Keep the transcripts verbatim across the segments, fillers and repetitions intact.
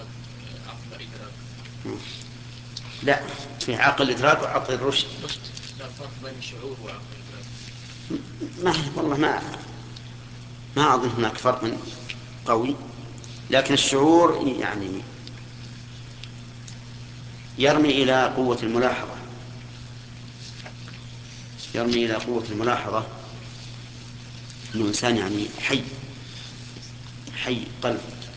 الإدراك آه، عقب الإدراك. لا، في عقل الإدراك وعقل الرشد. لا فرق بين الشعور وعقل الإدراك. ما والله ما ما أظن هناك فرق قوي، لكن الشعور يعني يرمي إلى قوة الملاحظة، يرمي إلى قوة الملاحظة، إنه إنسان يعني حي حي قلب.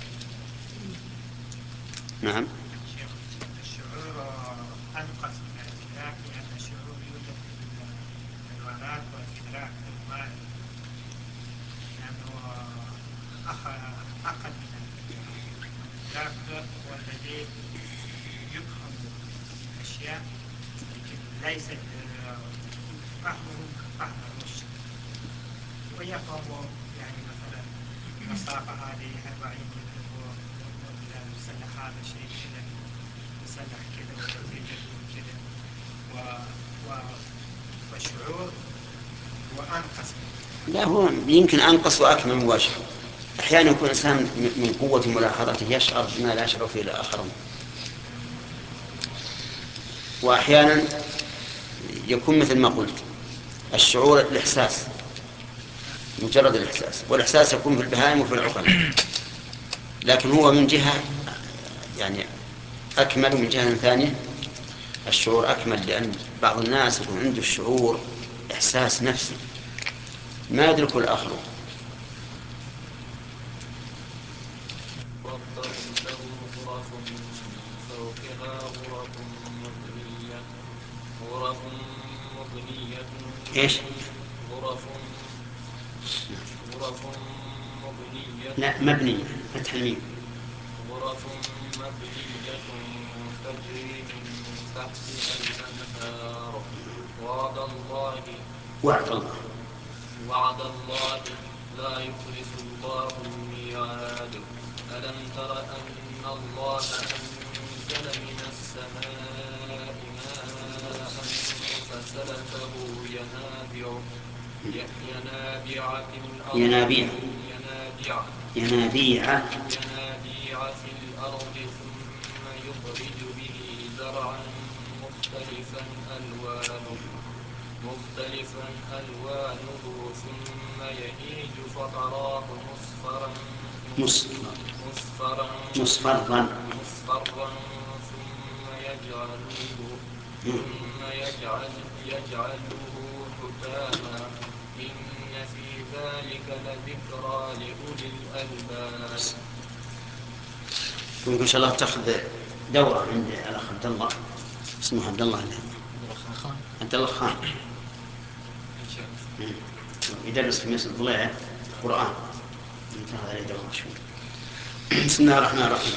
نعم. شيخ، الشعور أنقص من الإدراك لأن الشعور يوجد في الحيوانات والإدراك في المائي، لأنه أخ- أقل من الإدراك. الإدراك هو الذي يفهم الأشياء، لكن ليس فهمه كفهم الرشد، ويفهم يعني مثلا المسافة هذه أربعين متر، والمسلح هذا شيء كذا، مسلح كذا ونتيجته كذا، و... و... والشعور هو أنقص من لا، هو يمكن أنقص وأكمل مباشرة. أحيانا يكون إنسان من قوة ملاحظته يشعر بما لا يشعر فيه الآخرون، وأحيانا يكون مثل ما قلت الشعور الإحساس، مجرد الإحساس، والإحساس يكون في البهائم وفي العقل، لكن هو من جهة يعني أكمل، من جهة ثانية الشعور أكمل، لأن بعض الناس يكون عنده الشعور إحساس نفسي ما يدركه الآخرون. ربهم لهم غرف من فوقها غرف مبنية غرف مبنية إيش؟ غرف غرف مبنية لا، مبنية، فتح الميم. غرف مبنية تجري من تحتها الأنهار. وعد الله وعد الله. وعد الله لا يخلف الله الميعاد. ألم تر أن الله أنزل من السماء ماء فسلكه ينابيع ينابيع في الأرض ينابيع ينابيع ينابيع ينابيع في الأرض ثم يخرج به زرعا مختلفا ألوانه مختلفا ألوانه ثم يهيج فتراه مصفرا مصفر مصفرا مصفرا مصفرا ثم يجعله ثم يجعل يجعله حتاما. إن في ذلك لذكرى لأولي الألباب. وإن شاء الله تأخذ دورة عند الأخ عبد الله، اسمه عبد الله الآن. عبد الله خان. مم. يدرس في مصر ضليعة قرآن، تأخذ عليه دورة شوي. بسم الله الرحمن الرحيم.